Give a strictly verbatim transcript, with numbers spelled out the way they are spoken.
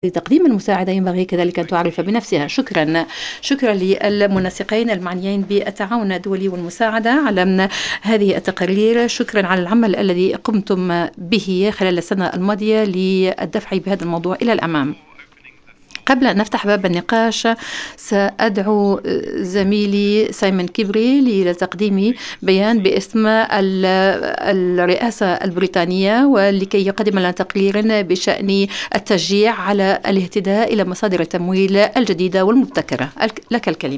لتقديم المساعدة ينبغي كذلك أن تعرف بنفسها. شكرا شكرا للمنسقين المعنيين بالتعاون الدولي والمساعدة على هذه التقارير. شكرا على العمل الذي قمتم به خلال السنة الماضية للدفع بهذا الموضوع إلى الأمام. قبل أن نفتح باب النقاش سأدعو زميلي سايمون كيبري لتقديم بيان باسم الرئاسة البريطانية ولكي يقدم لنا تقرير بشأن التشجيع على الاهتداء إلى مصادر التمويل الجديدة والمبتكرة. لك الكلمة.